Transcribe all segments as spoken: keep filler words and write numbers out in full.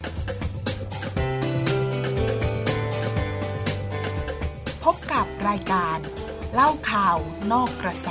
พบกับรายการเล่าข่าวนอกกระแส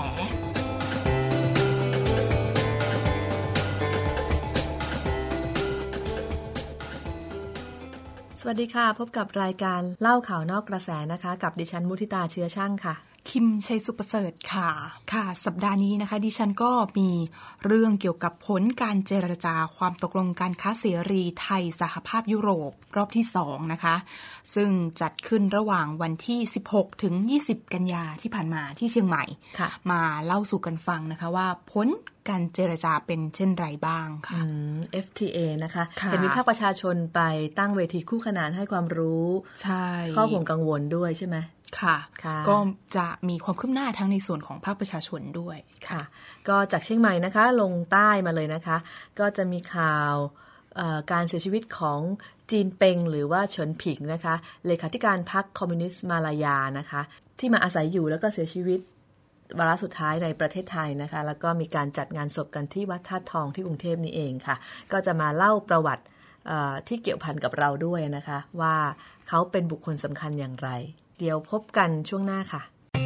สวัสดีค่ะพบกับรายการเล่าข่าวนอกกระแสนะคะกับดิฉันมุทิตาเชื้อช่างค่ะคิมชัยสุประเสริฐค่ะค่ะสัปดาห์นี้นะคะดิฉันก็มีเรื่องเกี่ยวกับผลการเจรจาความตกลงการค้าเสรีไทยสหภาพยุโรปรอบที่สองนะคะซึ่งจัดขึ้นระหว่างวันที่สิบหกถึงยี่สิบกันยาที่ผ่านมาที่เชียงใหม่ค่ะมาเล่าสู่กันฟังนะคะว่าผลการเจรจาเป็นเช่นไรบ้างค่ะเอฟ ที เอ นะคะเป็นมีภาคประชาชนไปตั้งเวทีคู่ขนานให้ความรู้ใช่ข้อห่วงกังวลด้วยใช่ไหมค่ะก็จะมีความคืบหน้าทั้งในส่วนของภาคประชาชนด้วยค่ะก็จากเชียงใหม่นะคะลงใต้มาเลยนะคะก็จะมีข่าวการเสียชีวิตของจีนเป็งหรือว่าเฉินผิงนะคะเลขาธิการพรรคคอมมิวนิสต์มาลายานะคะที่มาอาศัยอยู่แล้วก็เสียชีวิตวาระสุดท้ายในประเทศไทยนะคะแล้วก็มีการจัดงานศพกันที่วัดธาตุทองที่กรุงเทพนี่เองค่ะก็จะมาเล่าประวัติที่เกี่ยวพันกับเราด้วยนะคะว่าเขาเป็นบุคคลสำคัญอย่างไรเดี๋ยวพบกันช่วงหน้าค่ะ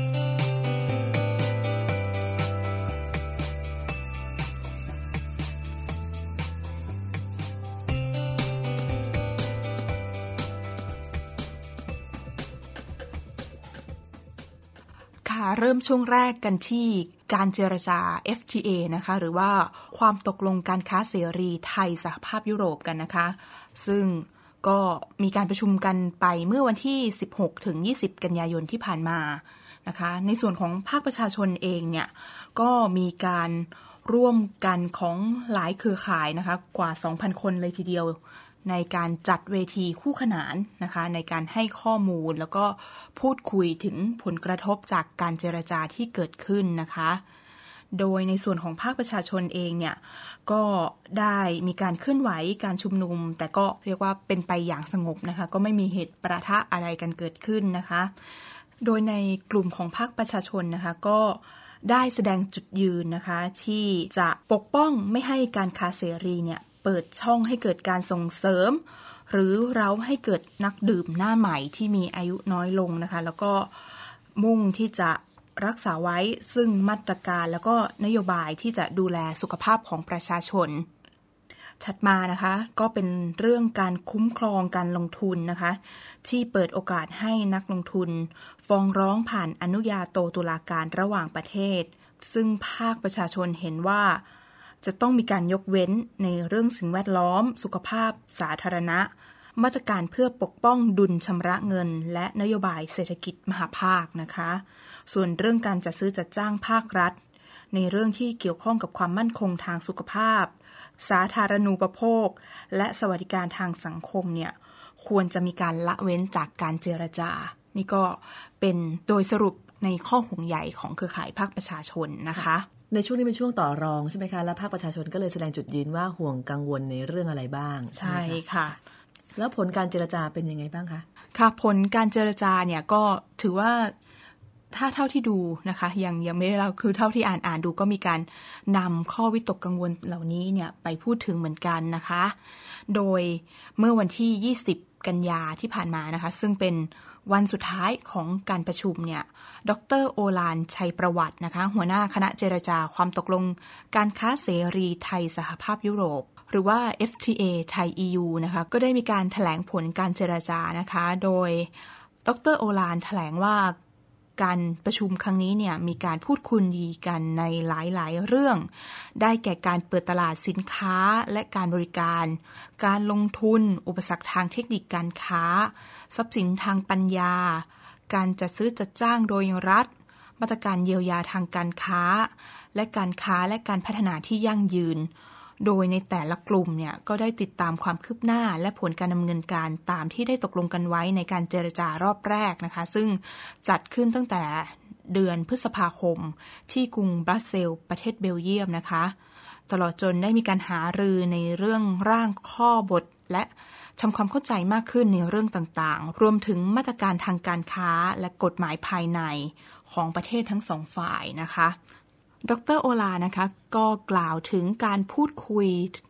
เริ่มช่วงแรกกันที่การเจรจา เอฟ ที เอ นะคะหรือว่าความตกลงการค้าเสรีไทยสหภาพยุโรปกันนะคะซึ่งก็มีการประชุมกันไปเมื่อวันที่สิบหกถึงยี่สิบกันยายนที่ผ่านมานะคะในส่วนของภาคประชาชนเองเนี่ยก็มีการร่วมกันของหลายเครือข่ายนะคะกว่า สองพัน คนเลยทีเดียวในการจัดเวทีคู่ขนานนะคะในการให้ข้อมูลแล้วก็พูดคุยถึงผลกระทบจากการเจรจาที่เกิดขึ้นนะคะโดยในส่วนของภาคประชาชนเองเนี่ยก็ได้มีการเคลื่อนไหวการชุมนุมแต่ก็เรียกว่าเป็นไปอย่างสงบนะคะก็ไม่มีเหตุปะทะอะไรกันเกิดขึ้นนะคะโดยในกลุ่มของภาคประชาชนนะคะก็ได้แสดงจุดยืนนะคะที่จะปกป้องไม่ให้การค้าเสรีเนี่ยเปิดช่องให้เกิดการส่งเสริมหรือเร้าให้เกิดนักดื่มหน้าใหม่ที่มีอายุน้อยลงนะคะแล้วก็มุ่งที่จะรักษาไว้ซึ่งมาตรการแล้วก็นโยบายที่จะดูแลสุขภาพของประชาชนถัดมานะคะก็เป็นเรื่องการคุ้มครองการลงทุนนะคะที่เปิดโอกาสให้นักลงทุนฟ้องร้องผ่านอนุญาโตตุลาการระหว่างประเทศซึ่งภาคประชาชนเห็นว่าจะต้องมีการยกเว้นในเรื่องสิ่งแวดล้อมสุขภาพสาธารณะมาตรการเพื่อปกป้องดุลชำระเงินและนโยบายเศรษฐกิจมหาภาคนะคะส่วนเรื่องการจัดซื้อจัดจ้างภาครัฐในเรื่องที่เกี่ยวข้องกับความมั่นคงทางสุขภาพสาธารณูปโภคและสวัสดิการทางสังคมเนี่ยควรจะมีการละเว้นจากการเจรจานี่ก็เป็นโดยสรุปในข้อห่วงใยของเครือข่ายภาคประชาชนนะคะในช่วงนี้เป็นช่วงต่อรองใช่ไหมคะและภาคประชาชนก็เลยแสดงจุดยืนว่าห่วงกังวลในเรื่องอะไรบ้างใช่ค่ะแล้วผลการเจรจาเป็นยังไงบ้างคะค่ะผลการเจรจาเนี่ยก็ถือว่าถ้าเท่าที่ดูนะคะยังยังไม่ได้เราคือเท่าที่อ่านอ่านดูก็มีการนำข้อวิตกกังวลเหล่านี้เนี่ยไปพูดถึงเหมือนกันนะคะโดยเมื่อวันที่ยี่สิบกันยาที่ผ่านมานะคะซึ่งเป็นวันสุดท้ายของการประชุมเนี่ยดร.โอฬารชัยประวัตินะคะหัวหน้าคณะเจรจาความตกลงการค้าเสรีไทยสหภาพยุโรปหรือว่า เอฟ ที เอ ไทย อี ยู นะคะก็ได้มีการแถลงผลการเจรจานะคะโดยดร.โอฬารแถลงว่าการประชุมครั้งนี้เนี่ยมีการพูดคุยกันในหลายๆเรื่องได้แก่การเปิดตลาดสินค้าและการบริการการลงทุนอุปสรรคทางเทคนิคการค้าทรัพย์สินทางปัญญาการจัดซื้อจัดจ้างโดยรัฐมาตรการเยียวยาทางการค้าและการค้าและการพัฒนาที่ยั่งยืนโดยในแต่ละกลุ่มเนี่ยก็ได้ติดตามความคืบหน้าและผลการดำเนินการตามที่ได้ตกลงกันไว้ในการเจรจารอบแรกนะคะซึ่งจัดขึ้นตั้งแต่เดือนพฤษภาคมที่กรุงบรัสเซลส์ประเทศเบลเยียมนะคะตลอดจนได้มีการหารือในเรื่องร่างข้อบทและทำความเข้าใจมากขึ้นในเรื่องต่างๆรวมถึงมาตรการทางการค้าและกฎหมายภายในของประเทศทั้งสองฝ่ายนะคะดร.โอฬารนะคะก็กล่าวถึงการพูดคุย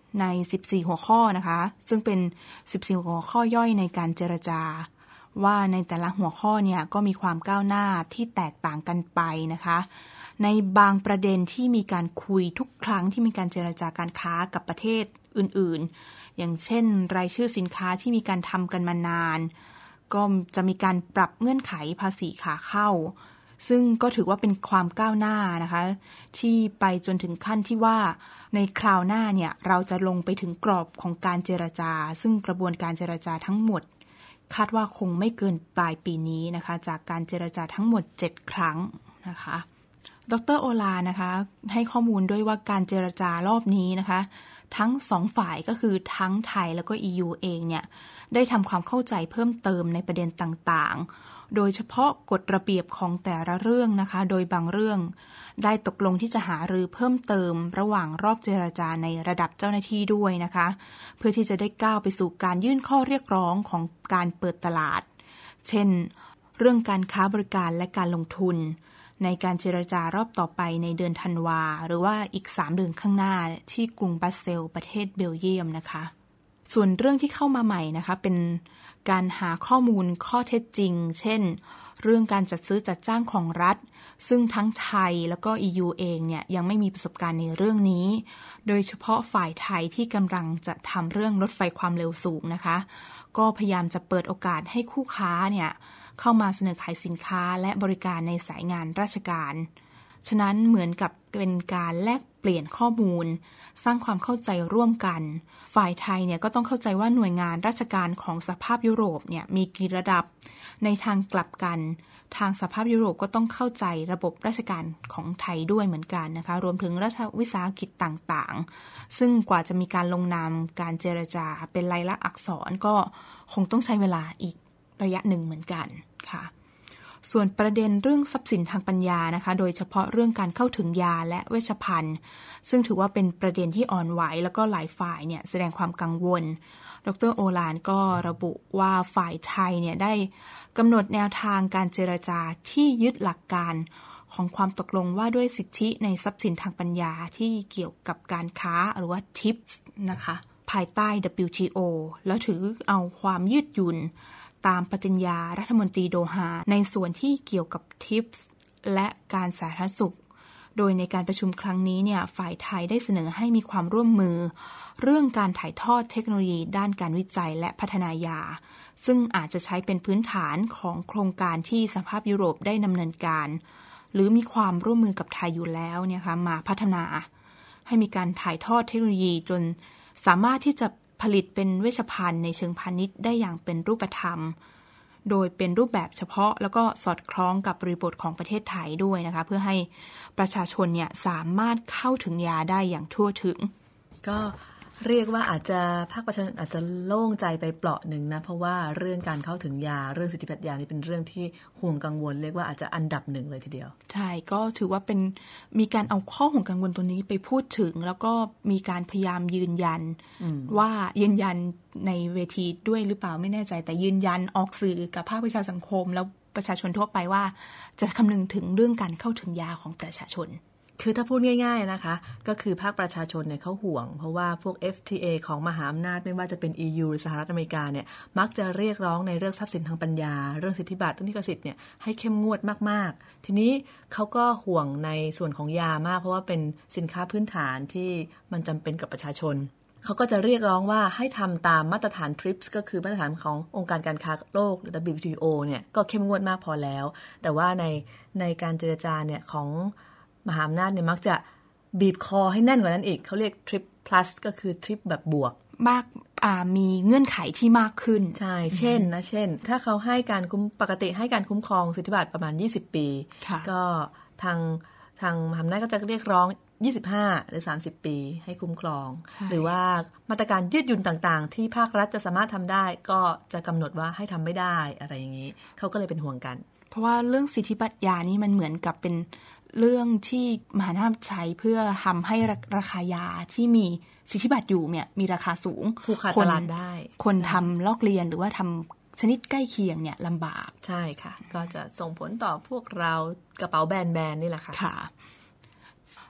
ในสิบสี่หัวข้อนะคะซึ่งเป็นสิบสี่หัวข้อย่อยในการเจรจาว่าในแต่ละหัวข้อเนี่ยก็มีความก้าวหน้าที่แตกต่างกันไปนะคะในบางประเด็นที่มีการคุยทุกครั้งที่มีการเจรจาการค้ากับประเทศอื่นๆอย่างเช่นรายชื่อสินค้าที่มีการทำกันมานานก็จะมีการปรับเงื่อนไขภาษีขาเข้าซึ่งก็ถือว่าเป็นความก้าวหน้านะคะที่ไปจนถึงขั้นที่ว่าในคราวหน้าเนี่ยเราจะลงไปถึงกรอบของการเจรจาซึ่งกระบวนการเจรจาทั้งหมดคาดว่าคงไม่เกินปลายปีนี้นะคะจากการเจรจาทั้งหมดเจ็ดครั้งนะคะดร.โอลานะคะให้ข้อมูลด้วยว่าการเจรจารอบนี้นะคะทั้งสองฝ่ายก็คือทั้งไทยแล้วก็ อี ยู เองเนี่ยได้ทำความเข้าใจเพิ่มเติมในประเด็นต่างๆโดยเฉพาะกฎระเบียบของแต่ละเรื่องนะคะโดยบางเรื่องได้ตกลงที่จะหารือเพิ่มเติมระหว่างรอบเจรจาในระดับเจ้าหน้าที่ด้วยนะคะเพื่อที่จะได้ก้าวไปสู่การยื่นข้อเรียกร้องของการเปิดตลาดเช่นเรื่องการค้าบริการและการลงทุนในการเจรจารอบต่อไปในเดือนธันวาหรือว่าอีกสามเดือนข้างหน้าที่กรุงบรัสเซลส์ประเทศเบลเยียมนะคะส่วนเรื่องที่เข้ามาใหม่นะคะเป็นการหาข้อมูลข้อเท็จจริงเช่นเรื่องการจัดซื้อจัดจ้างของรัฐซึ่งทั้งไทยแล้วก็ อี ยู เองเนี่ยยังไม่มีประสบการณ์ในเรื่องนี้โดยเฉพาะฝ่ายไทยที่กำลังจะทำเรื่องรถไฟความเร็วสูงนะคะก็พยายามจะเปิดโอกาสให้คู่ค้าเนี่ยเข้ามาเสนอขายสินค้าและบริการในสายงานราชการฉะนั้นเหมือนกับเป็นการแลกเปลี่ยนข้อมูลสร้างความเข้าใจร่วมกันฝ่ายไทยเนี่ยก็ต้องเข้าใจว่าหน่วยงานราชการของสหภาพยุโรปเนี่ยมีกี่ระดับในทางกลับกันทางสหภาพยุโรปก็ต้องเข้าใจระบบราชการของไทยด้วยเหมือนกันนะคะรวมถึงรัฐวิสาหกิจต่างๆซึ่งกว่าจะมีการลงนามการเจรจาเป็นลายลักษณ์อักษรก็คงต้องใช้เวลาอีกระยะหนึ่งเหมือนกันค่ะส่วนประเด็นเรื่องทรัพย์สินทางปัญญานะคะโดยเฉพาะเรื่องการเข้าถึงยาและเวชภัณฑ์ซึ่งถือว่าเป็นประเด็นที่อ่อนไหวแล้วก็หลายฝ่ายเนี่ยแสดงความกังวลดร.โอลานก็ระบุว่าฝ่ายไทยเนี่ยได้กำหนดแนวทางการเจรจาที่ยึดหลักการของความตกลงว่าด้วยสิทธิในทรัพย์สินทางปัญญาที่เกี่ยวกับการค้าหรือว่า ที ไอ พี เอส นะคะภายใต้ ดับเบิลยู ที โอ แล้วถือเอาความยืดหยุ่นตามปฏิญญารัฐมนตรีโดฮาในส่วนที่เกี่ยวกับ ที ไอ พี เอส และการสาธารณสุขโดยในการประชุมครั้งนี้เนี่ยฝ่ายไทยได้เสนอให้มีความร่วมมือเรื่องการถ่ายทอดเทคโนโลยีด้านการวิจัยและพัฒนายาซึ่งอาจจะใช้เป็นพื้นฐานของโครงการที่สหภาพยุโรปได้ดำเนินการหรือมีความร่วมมือกับไทยอยู่แล้วเนี่ยค่ะมาพัฒนาให้มีการถ่ายทอดเทคโนโลยีจนสามารถที่จะผลิตเป็นเวชภัณฑ์ในเชิงพาณิชย์ได้อย่างเป็นรูปธรรมโดยเป็นรูปแบบเฉพาะแล้วก็สอดคล้องกับบริบทของประเทศไทยด้วยนะคะเพื่อให้ประชาชนเนี่ยสามารถเข้าถึงยาได้อย่างทั่วถึงก็เรียกว่าอาจจะภาคประชาชนอาจจะโล่งใจไปเปราะหนึ่งนะเพราะว่าเรื่องการเข้าถึงยาเรื่องสิทธิบัตรยานี่เป็นเรื่องที่ห่วงกังวลเรียกว่าอาจจะอันดับหนึ่งเลยทีเดียวใช่ก็ถือว่าเป็นมีการเอาข้อห่วงกังวลตัวนี้ไปพูดถึงแล้วก็มีการพยายามยืนยันว่ายืนยันในเวทีด้วยหรือเปล่าไม่แน่ใจแต่ยืนยันออกสื่อกับภาคประชาสังคมแล้วประชาชนทั่วไปว่าจะคำนึงถึงเรื่องการเข้าถึงยาของประชาชนคือถ้าพูดง่ายๆนะคะก็คือภาคประชาชนเนี่ยเขาห่วงเพราะว่าพวก เอฟ ที เอ ของมหาอำนาจไม่ว่าจะเป็น อี ยู หรือสหรัฐอเมริกาเนี่ยมักจะเรียกร้องในเรื่องทรัพย์สินทางปัญญาเรื่องสิทธิบัตรเรื่องลิขสิทธิ์เนี่ยให้เข้มงวดมากๆทีนี้เขาก็ห่วงในส่วนของยามากเพราะว่าเป็นสินค้าพื้นฐานที่มันจำเป็นกับประชาชนเขาก็จะเรียกร้องว่าให้ทำตามมาตรฐาน ทริปส์ ก็คือมาตรฐานขององค์การการค้าโลกหรือ ดับเบิลยู ที โอ เนี่ยก็เข้มงวดมากพอแล้วแต่ว่าในในการเจรจาเนี่ยของมหาอำนาจเนี่ยมักจะบีบคอให้แน่นกว่านั้นอีกเขาเรียก ทริป พลัส ก็คือทริปแบบบวกมากมีเงื่อนไขที่มากขึ้นใช่เช่นนะเช่นถ้าเขาให้การคุ้มปกติให้การคุ้มครองสิทธิบัตรประมาณยี่สิบปีก็ทางทางมหาอำนาจก็จะเรียกร้องยี่สิบห้าหรือสามสิบปีให้คุ้มครองหรือว่ามาตรการยืดหยุ่นต่างๆที่ภาครัฐจะสามารถทำได้ก็จะกำหนดว่าให้ทำไม่ได้อะไรอย่างนี้เขาก็เลยเป็นห่วงกันเพราะว่าเรื่องสิทธิบัตรยานี่มันเหมือนกับเป็นเรื่องที่มหาอำนาจใช้เพื่อทำให้ราคายาที่มีสิทธิบัตรอยู่เนี่ยมีราคาสูงผู้ค้าตลาดได้คนทำลอกเลียนหรือว่าทำชนิดใกล้เคียงเนี่ยลำบากใช่ค่ะก็จะส่งผลต่อพวกเรากระเป๋าแบนๆนี่แหละค่ะค่ะ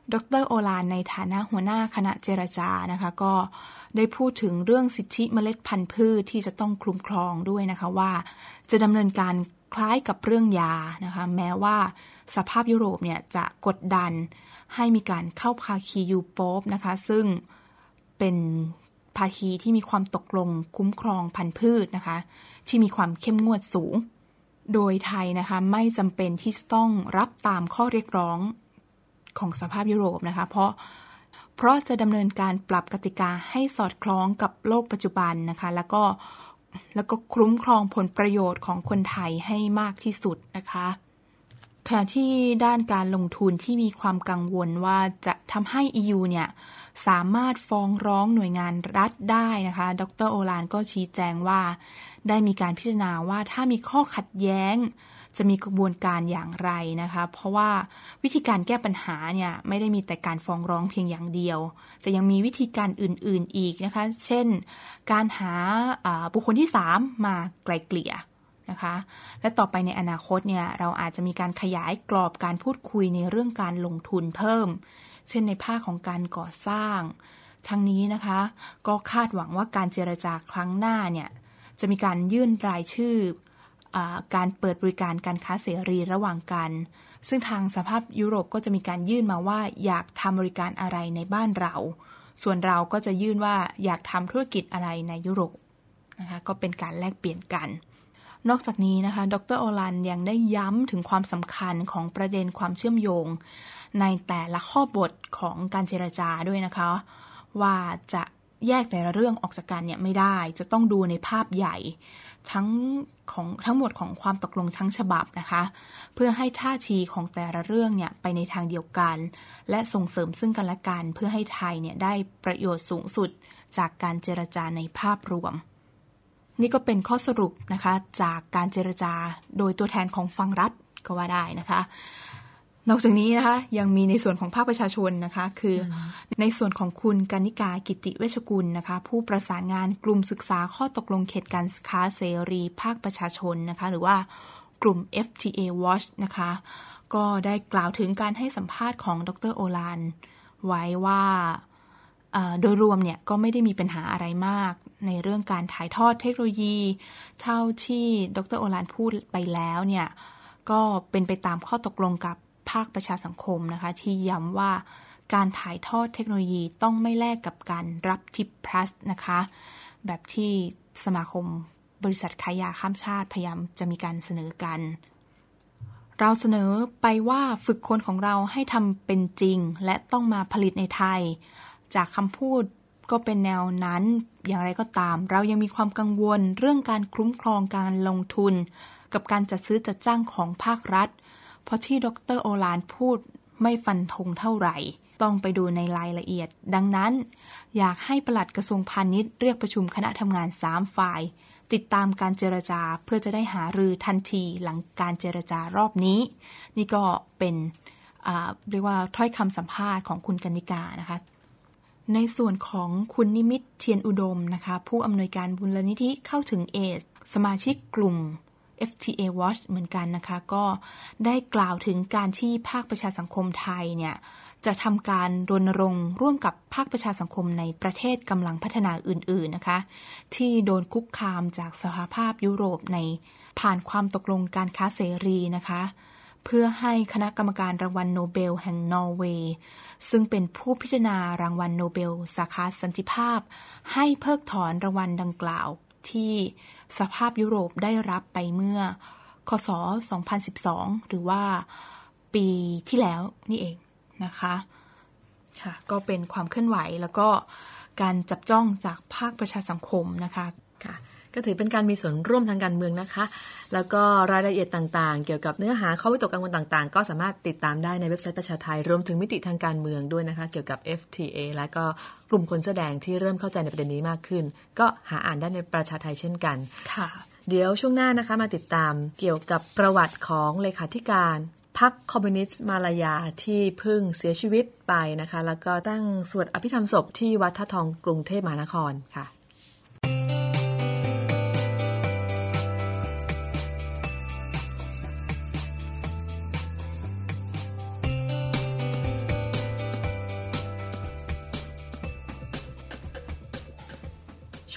ดร.โอฬารในฐานะหัวหน้าคณะเจรจานะคะก็ได้พูดถึงเรื่องสิทธิเมล็ดพันธุ์พืชที่จะต้องคุ้มครองด้วยนะคะว่าจะดำเนินการคล้ายกับเรื่องยานะคะแม้ว่าสภาพยุโรปเนี่ยจะกดดันให้มีการเข้าภาคียูโปปนะคะซึ่งเป็นภาคีที่มีความตกลงคุ้มครองพันธุ์พืชนะคะที่มีความเข้มงวดสูงโดยไทยนะคะไม่จำเป็นที่จะต้องรับตามข้อเรียกร้องของสภาพยุโรปนะคะเพราะเพราะจะดำเนินการปรับกติกาให้สอดคล้องกับโลกปัจจุบันนะคะแล้วก็แล้วก็คุ้มครองผลประโยชน์ของคนไทยให้มากที่สุดนะคะขณะที่ด้านการลงทุนที่มีความกังวลว่าจะทำให้ อี ยู เนี่ยสามารถฟ้องร้องหน่วยงานรัฐได้นะคะดร.โอฬารก็ชี้แจงว่าได้มีการพิจารณาว่าถ้ามีข้อขัดแย้งจะมีกระบวนการอย่างไรนะคะเพราะว่าวิธีการแก้ปัญหาเนี่ยไม่ได้มีแต่การฟ้องร้องเพียงอย่างเดียวจะยังมีวิธีการอื่นๆอีกนะคะเช่นการหาบุคคลที่สามมาไกล่เกลี่ยนะคะและต่อไปในอนาคตเนี่ยเราอาจจะมีการขยายกรอบการพูดคุยในเรื่องการลงทุนเพิ่มเช่นในภาคของการก่อสร้างทั้งนี้นะคะก็คาดหวังว่าการเจรจาครั้งหน้าเนี่ยจะมีการยื่นรายชื่อการเปิดบริการการค้าเสรีระหว่างกันซึ่งทางสภาพยุโรปก็จะมีการยื่นมาว่าอยากทำบริการอะไรในบ้านเราส่วนเราก็จะยื่นว่าอยากทำธุรกิจอะไรในยุโรปนะคะก็เป็นการแลกเปลี่ยนกันนอกจากนี้นะคะดร.โอฬารยังได้ย้ำถึงความสำคัญของประเด็นความเชื่อมโยงในแต่ละข้อบทของการเจรจาด้วยนะคะว่าจะแยกแต่ละเรื่องออกจากกันเนี่ยไม่ได้จะต้องดูในภาพใหญ่ทั้งของทั้งหมดของความตกลงทั้งฉบับนะคะเพื่อให้ท่าทีของแต่ละเรื่องเนี่ยไปในทางเดียวกันและส่งเสริมซึ่งกันและกันเพื่อให้ไทยเนี่ยได้ประโยชน์สูงสุดจากการเจรจาในภาพรวมนี่ก็เป็นข้อสรุปนะคะจากการเจรจาโดยตัวแทนของฝั่งรัฐก็ว่าได้นะคะนอกจากนี้นะคะยังมีในส่วนของภาคประชาชนนะคะคือในส่วนของคุณกนิกากิติเวชกุลนะคะผู้ประสานงานกลุ่มศึกษาข้อตกลงเขตการค้าเสรีภาคประชาชนนะคะหรือว่ากลุ่ม เอฟ ที เอ Watch นะคะก็ได้กล่าวถึงการให้สัมภาษณ์ของดร.โอฬารไว้ว่าโดยรวมเนี่ยก็ไม่ได้มีปัญหาอะไรมากในเรื่องการถ่ายทอดเทคโนโลยีเท่าที่ดร.โอฬารพูดไปแล้วเนี่ยก็เป็นไปตามข้อตกลงกับภาคประชาสังคมนะคะที่ย้ำว่าการถ่ายทอดเทคโนโลยีต้องไม่แลกกับการรับทิปพลัสนะคะแบบที่สมาคมบริษัทขายยาข้ามชาติพยายามจะมีการเสนอกันเราเสนอไปว่าฝึกคนของเราให้ทำเป็นจริงและต้องมาผลิตในไทยจากคำพูดก็เป็นแนวนั้นอย่างไรก็ตามเรายังมีความกังวลเรื่องการคุ้มครองการลงทุนกับการจัดซื้อจัดจ้างของภาครัฐเพราะที่ดร.โอฬารพูดไม่ฟันธงเท่าไหร่ต้องไปดูในรายละเอียดดังนั้นอยากให้ปลัดกระทรวงพาณิชย์เรียกประชุมคณะทำงานสามฝ่ายติดตามการเจรจาเพื่อจะได้หารือทันทีหลังการเจรจารอบนี้นี่ก็เป็นเรียกว่าถ้อยคำสัมภาษณ์ของคุณกนิกานะคะในส่วนของคุณนิมิตเทียนอุดมนะคะผู้อำนวยการมูลนิธิเข้าถึงเอดส์สมาชิกกลุ่มเอฟ ที เอ Watch เหมือนกันนะคะก็ได้กล่าวถึงการที่ภาคประชาสังคมไทยเนี่ยจะทำการรณรงค์ร่วมกับภาคประชาสังคมในประเทศกำลังพัฒนาอื่นๆนะคะที่โดนคุกคามจากสหภาพยุโรปในผ่านความตกลงการค้าเสรีนะคะเพื่อให้คณะกรรมการรางวัลโนเบลแห่งนอร์เวย์ซึ่งเป็นผู้พิจารณารางวัลโนเบลสาขาสันติภาพให้เพิกถอนรางวัลดังกล่าวที่สภาพยุโรปได้รับไปเมื่อคศสองพันสิบสองหรือว่าปีที่แล้วนี่เองนะคะค่ะก็เป็นความเคลื่อนไหวแล้วก็การจับจ้องจากภาคประชาสังคมนะคะค่ะก็ถือเป็นการมีส่วนร่วมทางการเมืองนะคะแล้วก็รายละเอียดต่างๆเกี่ยวกับเนื้อหาข้อวิตกกังวลต่างๆก็สามารถติดตามได้ในเว็บไซต์ประชาไทยรวมถึงมิติทางการเมืองด้วยนะคะเกี่ยวกับ เอฟ ที เอ และก็กลุ่มคนแสดงที่เริ่มเข้าใจในประเด็นนี้มากขึ้นก็หาอ่านได้ในประชาไทยเช่นกันค่ะเดี๋ยวช่วงหน้านะคะมาติดตามเกี่ยวกับประวัติของเลขาธิการพรรคคอมมิวนิสต์มาลายาที่เพิ่งเสียชีวิตไปนะคะแล้วก็ตั้งสวดอภิธรรมศพที่วัดท่าทองกรุงเทพมหานครค่ะ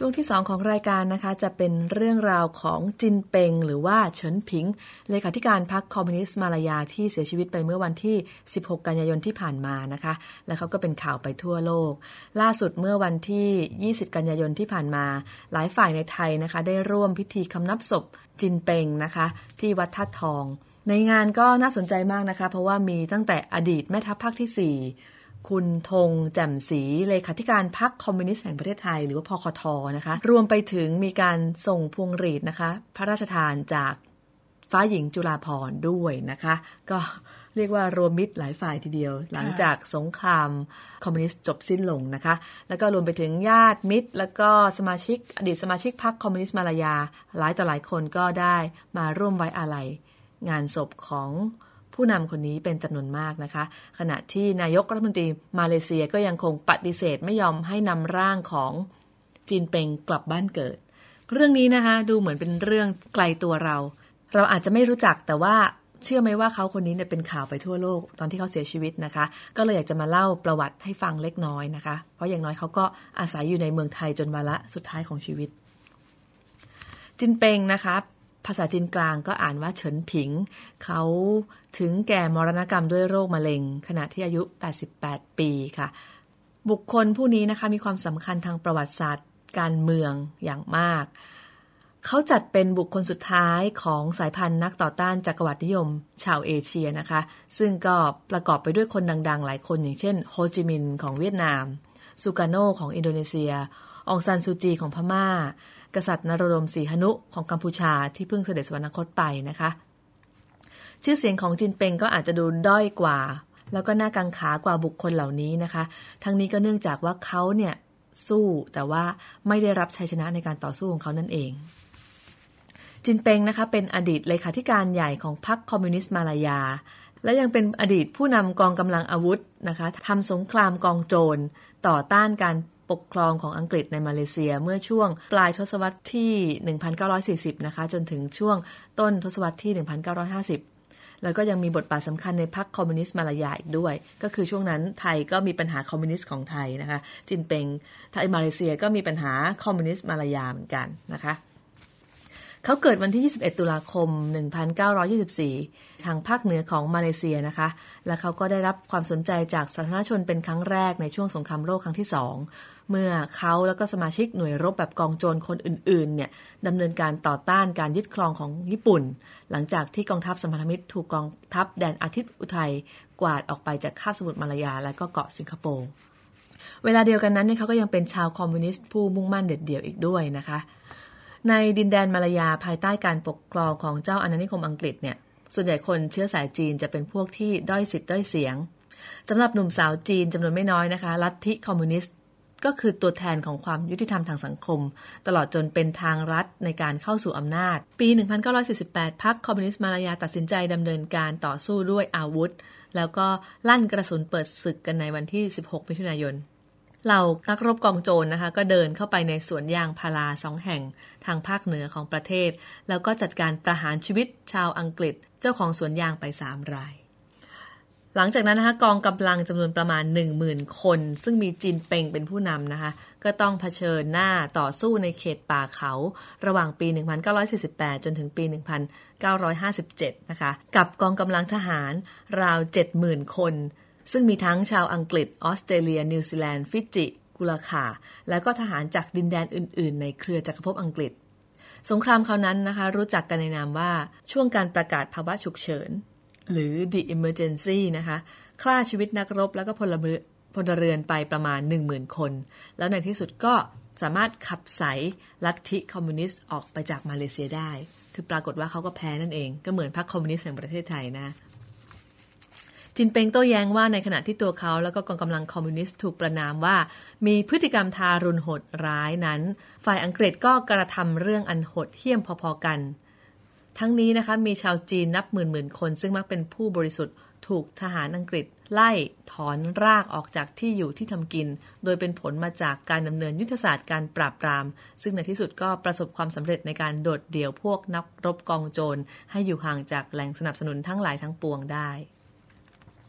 ช่วงที่สองของรายการนะคะจะเป็นเรื่องราวของจินเปงหรือว่าเฉินผิงเลขาธิการพรรคคอมมิวนิสต์มาลายาที่เสียชีวิตไปเมื่อวันที่สิบหกกันยายนที่ผ่านมานะคะและเขาก็เป็นข่าวไปทั่วโลกล่าสุดเมื่อวันที่ยี่สิบกันยายนที่ผ่านมาหลายฝ่ายในไทยนะคะได้ร่วมพิธีคำนับศพจินเปงนะคะที่วัดธาตุทองในงานก็น่าสนใจมากนะคะเพราะว่ามีตั้งแต่อดีตแม่ทัพภาคที่สี่คุณธงแจ่มศรีเลขาธิการพรรคคอมมิวนิสต์แห่งประเทศไทยหรือว่าพคท.นะคะรวมไปถึงมีการส่งพวงหรีดนะคะพระราชทานจากฟ้าหญิงจุฬาภรณ์ด้วยนะคะก็เรียกว่ารวมมิตรหลายฝ่ายทีเดียวหลังจากสงครามคอมมิวนิสต์จบสิ้นลงนะคะแล้วก็รวมไปถึงญาติมิตรแล้วก็สมาชิกอดีตสมาชิกพรรคคอมมิวนิสต์มาลายาหลายต่อหลายคนก็ได้มาร่วมไว้อาลัยงานศพของผู้นำคนนี้เป็นจำนวนมากนะคะขณะที่นายกรัฐมนตรีมาเลเซียก็ยังคงปฏิเสธไม่ยอมให้นำร่างของจินเปงกลับบ้านเกิดเรื่องนี้นะคะดูเหมือนเป็นเรื่องไกลตัวเราเราอาจจะไม่รู้จักแต่ว่าเชื่อไหมว่าเขาคนนี้เนี่ยเป็นข่าวไปทั่วโลกตอนที่เขาเสียชีวิตนะคะก็เลยอยากจะมาเล่าประวัติให้ฟังเล็กน้อยนะคะเพราะอย่างน้อยเขาก็อาศัยอยู่ในเมืองไทยจนวาระสุดท้ายของชีวิตจินเปงนะคะภาษาจีนกลางก็อ่านว่าเฉินผิงเขาถึงแก่มรณกรรมด้วยโรคมะเร็งขณะที่อายุแปดสิบแปดปีค่ะบุคคลผู้นี้นะคะมีความสำคัญทางประวัติศาสตร์การเมืองอย่างมากเขาจัดเป็นบุคคลสุดท้ายของสายพันธุ์นักต่อต้านจักรวรรดินิยมชาวเอเชียนะคะซึ่งก็ประกอบไปด้วยคนดังๆหลายคนอย่างเช่นโฮจิมินห์ของเวียดนามสุการโนของอินโดนีเซียองซานซูจีของพม่ากษัตริย์นโรดมสีหนุของกัมพูชาที่เพิ่งเสด็จสวรรคตไปนะคะชื่อเสียงของจินเปงก็อาจจะดูด้อยกว่าแล้วก็น่ากังขากว่าบุคคลเหล่านี้นะคะทั้งนี้ก็เนื่องจากว่าเขาเนี่ยสู้แต่ว่าไม่ได้รับชัยชนะในการต่อสู้ของเขานั่นเองจินเปงนะคะเป็นอดีตเลขาธิการใหญ่ของพรรคคอมมิวนิสต์มาลายาและยังเป็นอดีตผู้นำกองกำลังอาวุธนะคะทำสงครามกองโจรต่อต้านการปกครองของอังกฤษในมาเลเซียเมื่อช่วงปลายทศวรรษที่หนึ่งพันเก้าร้อยสี่สิบนะคะจนถึงช่วงต้นทศวรรษที่หนึ่งพันเก้าร้อยห้าสิบแล้วก็ยังมีบทบาทสำคัญในพรรคคอมมิวนิสต์มาลายาอีกด้วยก็คือช่วงนั้นไทยก็มีปัญหาคอมมิวนิสต์ของไทยนะคะจินเปงไทยมาเลเซียก็มีปัญหาคอมมิวนิสต์มาลายาเหมือนกันนะคะเขาเกิดวันที่ยี่สิบเอ็ดตุลาคมหนึ่งพันเก้าร้อยยี่สิบสี่ทางภาคเหนือของมาเลเซียนะคะและเขาก็ได้รับความสนใจจากสาธารณชนเป็นครั้งแรกในช่วงสงครามโลกครั้งที่สองเมื่อเขาแล้วก็สมาชิกหน่วยรบแบบกองโจรคนอื่นๆเนี่ยดำเนินการต่อต้านการยึดครองของญี่ปุ่นหลังจากที่กองทัพสัมพันธมิตรถูกกองทัพแดนอาทิตย์อุทัยกวาดออกไปจากคาบสมุทรมาลายาและก็เกาะสิงคโปร์เวลาเดียวกันนั้นเนี่ยเขาก็ยังเป็นชาวคอมมิวนิสต์ผู้มุ่งมั่นเด็ดเดี่ยวอีกด้วยนะคะในดินแดนมาลายาภายใต้การปกครองของเจ้าอาณานิคมอังกฤษเนี่ยส่วนใหญ่คนเชื้อสายจีนจะเป็นพวกที่ด้อยสิทธิ์ด้อยเสียงสำหรับหนุ่มสาวจีนจำนวนไม่น้อยนะคะลัทธิคอมมิวนิสต์ก็คือตัวแทนของความยุติธรรมทางสังคมตลอดจนเป็นทางรัฐในการเข้าสู่อำนาจปีหนึ่งพันเก้าร้อยสี่สิบแปดพรรคคอมมิวนิสต์มาลายาตัดสินใจดำเนินการต่อสู้ด้วยอาวุธแล้วก็ลั่นกระสุนเปิดศึกกันในวันที่สิบหกมิถุนายนเหล่านักรบกองโจร นะคะก็เดินเข้าไปในสวนยางพาราสองแห่งทางภาคเหนือของประเทศแล้วก็จัดการประหารชีวิตชาวอังกฤษเจ้าของสวนยางไปสามรายหลังจากนั้นนะคะกองกำลังจำนวนประมาณ หนึ่งหมื่น คนซึ่งมีจินเปงเป็นผู้นำนะคะก็ต้องเผชิญหน้าต่อสู้ในเขตป่าเขาระหว่างปีหนึ่งพันเก้าร้อยสี่สิบแปดจนถึงปีหนึ่งพันเก้าร้อยห้าสิบเจ็ดนะคะกับกองกำลังทหารราว เจ็ดหมื่น คนซึ่งมีทั้งชาวอังกฤษออสเตรเลียนิวซีแลนด์ฟิจิกุลาคาแล้วก็ทหารจากดินแดนอื่นๆในเครือจักรภพอังกฤษสงครามคราวนั้นนะคะรู้จักกันในนามว่าช่วงการประกาศภาวะฉุกเฉินหรือ The Emergency นะคะฆ่าชีวิตนักรบแล้วก็พลเมืองพลเรือนไปประมาณ หนึ่งหมื่น คนแล้วในที่สุดก็สามารถขับไสลัทธิคอมมิวนิสต์ออกไปจากมาเลเซียได้คือปรากฏว่าเขาก็แพ้นั่นเองก็เหมือนพรรคคอมมิวนิสต์แห่งประเทศไทยนะจินเปงโต้แย้งว่าในขณะที่ตัวเขาแล้วก็กองกำลังคอมมิวนิสต์ถูกประณามว่ามีพฤติกรรมทารุณโหดร้ายนั้นฝ่ายอังกฤษก็กระทำเรื่องอันโหดเหี้ยมพอๆกันทั้งนี้นะคะมีชาวจีนนับหมื่นๆคนซึ่งมักเป็นผู้บริสุทธิ์ถูกทหารอังกฤษไล่ถอนรากออกจากที่อยู่ที่ทำกินโดยเป็นผลมาจากการดำเนินยุทธศาสตร์การปราบปรามซึ่งในที่สุดก็ประสบความสำเร็จในการโดดเดี่ยวพวกนักรบกองโจรให้อยู่ห่างจากแหล่งสนับสนุนทั้งหลายทั้งปวงได้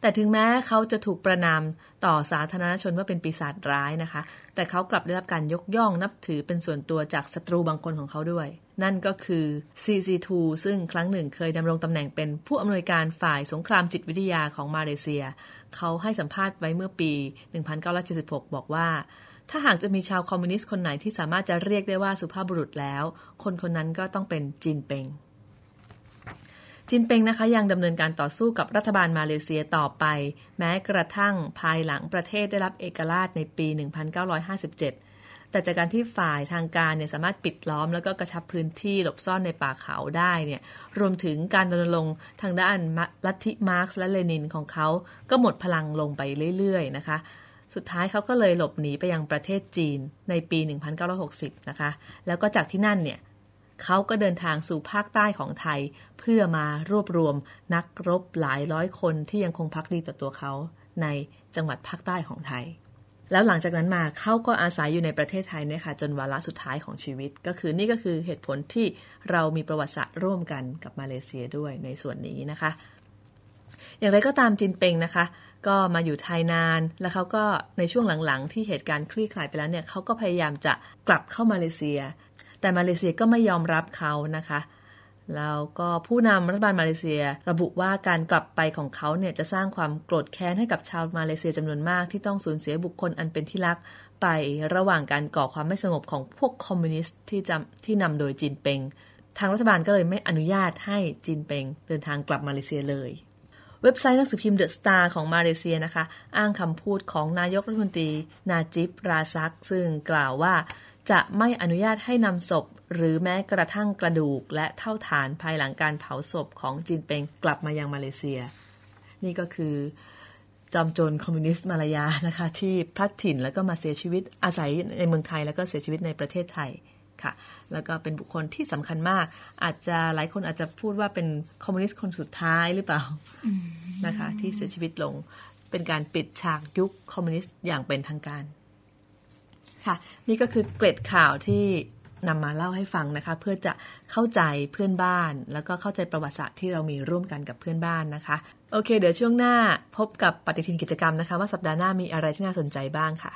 แต่ถึงแม้เขาจะถูกประณามต่อสาธารณชนว่าเป็นปีศาจร้ายนะคะแต่เขากลับได้รับการยกย่องนับถือเป็นส่วนตัวจากศัตรูบางคนของเขาด้วยนั่นก็คือ ซี ซี ทู ซึ่งครั้งหนึ่งเคยดำรงตำแหน่งเป็นผู้อำนวยการฝ่ายสงครามจิตวิทยาของมาเลเซียเขาให้สัมภาษณ์ไว้เมื่อปีหนึ่งพันเก้าร้อยเจ็ดสิบหกบอกว่าถ้าหากจะมีชาวคอมมิวนิสต์คนไหนที่สามารถจะเรียกได้ว่าสุภาพบุรุษแล้วคนคนนั้นก็ต้องเป็นจินเปงจินเปงนะคะยังดำเนินการต่อสู้กับรัฐบาลมาเลเซียต่อไปแม้กระทั่งภายหลังประเทศได้รับเอกราชในปีหนึ่งพันเก้าร้อยห้าสิบเจ็ดแต่จากการที่ฝ่ายทางการเนี่ยสามารถปิดล้อมแล้วก็กระชับพื้นที่หลบซ่อนในป่าเขาได้เนี่ยรวมถึงการรณรงค์ทางด้านลัทธิมาร์กซ์และเลนินของเขาก็หมดพลังลงไปเรื่อยๆนะคะสุดท้ายเขาก็เลยหลบหนีไปยังประเทศจีนในปีหนึ่งพันเก้าร้อยหกสิบนะคะแล้วก็จากที่นั่นเนี่ยเขาก็เดินทางสู่ภาคใต้ของไทยเพื่อมารวบรวมนักรบหลายร้อยคนที่ยังคงภักดีต่อตัวเขาในจังหวัดภาคใต้ของไทยแล้วหลังจากนั้นมาเขาก็อาศัยอยู่ในประเทศไทยเนี่ยค่ะจนวาระสุดท้ายของชีวิตก็คือนี่ก็คือเหตุผลที่เรามีประวัติศาสตร์ร่วมกันกับมาเลเซียด้วยในส่วนนี้นะคะอย่างไรก็ตามจินเปงนะคะก็มาอยู่ไทยนานแล้วเขาก็ในช่วงหลังๆที่เหตุการณ์คลี่คลายไปแล้วเนี่ยเขาก็พยายามจะกลับเข้ามาเลเซียแต่มาเลเซียก็ไม่ยอมรับเขานะคะแล้วก็ผู้นำรัฐบาลมาเลเซียระบุว่าการกลับไปของเขาเนี่ยจะสร้างความโกรธแค้นให้กับชาวมาเลเซียจำนวนมากที่ต้องสูญเสียบุคคลอันเป็นที่รักไประหว่างการก่อความไม่สงบของพวกคอมมิวนิสต์ที่จำที่นำโดยจินเปงทางรัฐบาลก็เลยไม่อนุญาตให้จินเปงเดินทางกลับมาเลเซียเลยเว็บไซต์หนังสือพิมพ์ The Star ของมาเลเซียนะคะอ้างคำพูดของนายกรัฐมนตรีนาจิบราซักซึ่งกล่าวว่าจะไม่อนุญาตให้นำศพหรือแม้กระทั่งกระดูกและเท่าฐานภายหลังการเผาศพของจินเปงกลับมายังมาเลเซียนี่ก็คือจอมโจรคอมมิวนิสต์มาลายานะคะที่พลัดถิ่นแล้วก็มาเสียชีวิตอาศัยในเมืองไทยแล้วก็เสียชีวิตในประเทศไทยค่ะแล้วก็เป็นบุคคลที่สำคัญมากอาจจะหลายคนอาจจะพูดว่าเป็นคอมมิวนิสต์คนสุดท้ายหรือเปล่านะคะที่เสียชีวิตลงเป็นการปิดฉากยุคคอมมิวนิสต์อย่างเป็นทางการค่ะนี่ก็คือเกร็ดข่าวที่นำมาเล่าให้ฟังนะคะเพื่อจะเข้าใจเพื่อนบ้านแล้วก็เข้าใจประวัติศาสตร์ที่เรามีร่วมกันกับเพื่อนบ้านนะคะโอเคเดี๋ยวช่วงหน้าพบกับปฏิทินกิจกรรมนะคะว่าสัปดาห์หน้ามีอะไรที่น่าสนใจบ้างค่ะ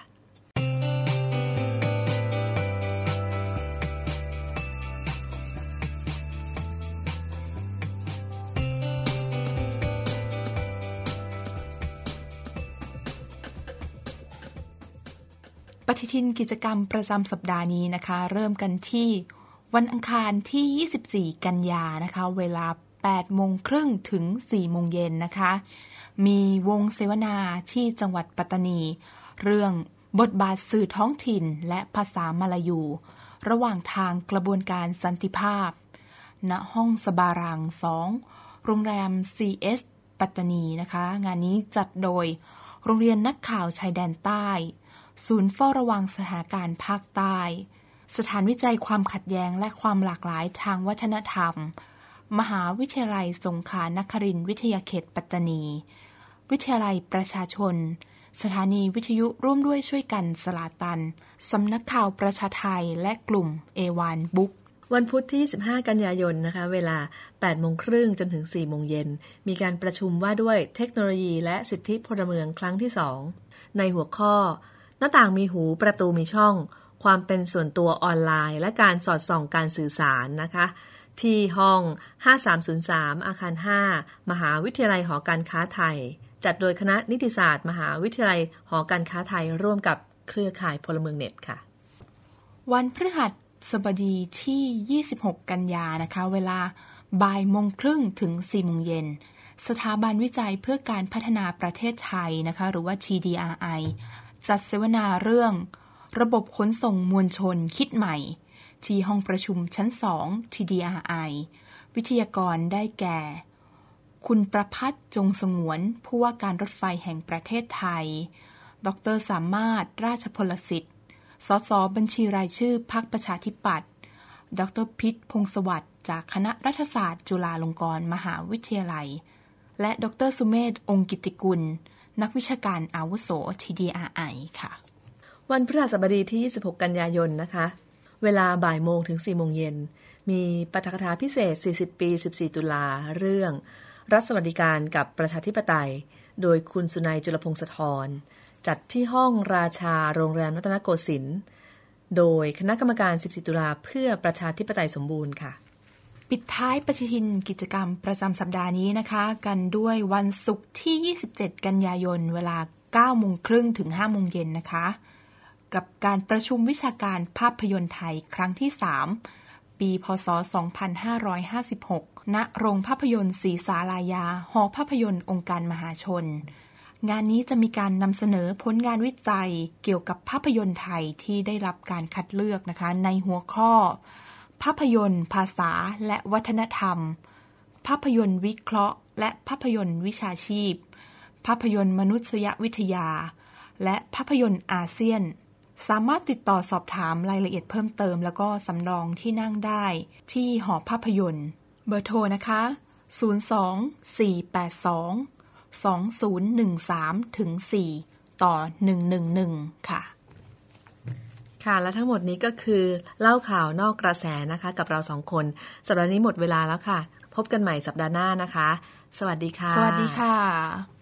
ปฏิทินกิจกรรมประจำสัปดาห์นี้นะคะเริ่มกันที่วันอังคารที่ยี่สิบสี่กันยานะคะเวลา แปดโมงครึ่งถึง สี่โมงเย็นนะคะมีวงเสวนาที่จังหวัดปัตตานีเรื่องบทบาทสื่อท้องถิ่นและภาษามลายูระหว่างทางกระบวนการสันติภาพณห้องสบารังสองโรงแรม ซี เอส ปัตตานีนะคะงานนี้จัดโดยโรงเรียนนักข่าวชายแดนใต้ศูนย์เฝ้าระวังสถานการณ์ภาคใต้สถานวิจัยความขัดแย้งและความหลากหลายทางวัฒนธรรมมหาวิทยาลัยสงขลานครินทร์วิทยาเขตปัตตานีวิทยาลัยประชาชนสถานีวิทยุร่วมด้วยช่วยกันสลาตันสำนักข่าวประชาไทยและกลุ่มเอวานบุ๊กวันพุธที่ยี่สิบห้ากันยายนนะคะเวลา แปดโมงครึ่งจนถึง สี่โมงเย็นมีการประชุมว่าด้วยเทคโนโลยีและสิทธิพลเมืองครั้งที่สองในหัวข้อหน้าต่างมีหูประตูมีช่องความเป็นส่วนตัวออนไลน์และการสอดส่องการสื่อสารนะคะที่ห้องห้าสามศูนย์สามอาคารห้ามหาวิทยาลัยหอการค้าไทยจัดโดยคณะนิติศาสตร์มหาวิทยาลัยหอการค้าไทยร่วมกับเครือข่ายพลเมืองเน็ตค่ะวันพฤหัสบดีที่ยี่สิบหกกันยานะคะเวลาบ่ายโมงครึ่งถึง สี่โมงเย็นสถาบันวิจัยเพื่อการพัฒนาประเทศไทยนะคะหรือว่า ที ดี อาร์ ไอ จัดเสวนาเรื่องระบบขนส่งมวลชนคิดใหม่ที่ห้องประชุมชั้นสอง ที ดี อาร์ ไอ วิทยากรได้แก่คุณประภัสจงสงวนผู้ว่าการรถไฟแห่งประเทศไทยดร.สามารถราชพลสิทธิ์สสบัญชีรายชื่อพรรคประชาธิปัตย์ดร.พิษพงษ์สวัสดิ์จากคณะรัฐศาสตร์จุฬาลงกรณ์มหาวิทยาลัยและดร.สุเมธองค์กิตติกุลนักวิชาการอาวุโส ที ดี อาร์ ไอ ค่ะวันพฤหัสบดีที่ยี่สิบหกกันยายนนะคะเวลาบ่ายโมงถึง สี่โมงเย็นมีปาฐกถาพิเศษสี่สิบปีสิบสี่ตุลาเรื่องรัฐสวัสดิการกับประชาธิปไตยโดยคุณสุนัยจุลพงศธรจัดที่ห้องราชาโรงแรมรัตนโกสินทร์โดยคณะกรรมการสิบสี่ตุลาเพื่อประชาธิปไตยสมบูรณ์ค่ะปิดท้ายปฏิทินกิจกรรมประจำสัปดาห์นี้นะคะกันด้วยวันศุกร์ที่ยี่สิบเจ็ดกันยายนเวลา เก้าโมงครึ่ง ถึง ห้าโมงเย็นนะคะกับการประชุมวิชาการภาพยนตร์ไทยครั้งที่สามปีพ.ศ. สองพันห้าร้อยห้าสิบหก ณ โรงภาพยนตร์ศรีศาลายาหอภาพยนตร์องค์การมหาชนงานนี้จะมีการนำเสนอผลงานวิจัยเกี่ยวกับภาพยนตร์ไทยที่ได้รับการคัดเลือกนะคะในหัวข้อภาพยนตร์ภาษาและวัฒนธรรมภาพยนตร์วิเคราะห์และภาพยนตร์วิชาชีพภาพยนตร์มนุษยวิทยาและภาพยนตร์อาเซียนสามารถติดต่อสอบถามรายละเอียดเพิ่มเติมแล้วก็สำรองที่นั่งได้ที่หอภาพยนตร์เบอร์โทรนะคะศูนย์ สอง สี่ แปด สอง สอง ศูนย์ หนึ่ง สาม ถึง สี่ ต่อ หนึ่ง หนึ่ง หนึ่ง ค่ะค่ะและทั้งหมดนี้ก็คือเล่าข่าวนอกกระแสนะคะกับเราสองคนสัปดาห์นี้หมดเวลาแล้วค่ะพบกันใหม่สัปดาห์หน้านะคะสวัสดีค่ะสวัสดีค่ะ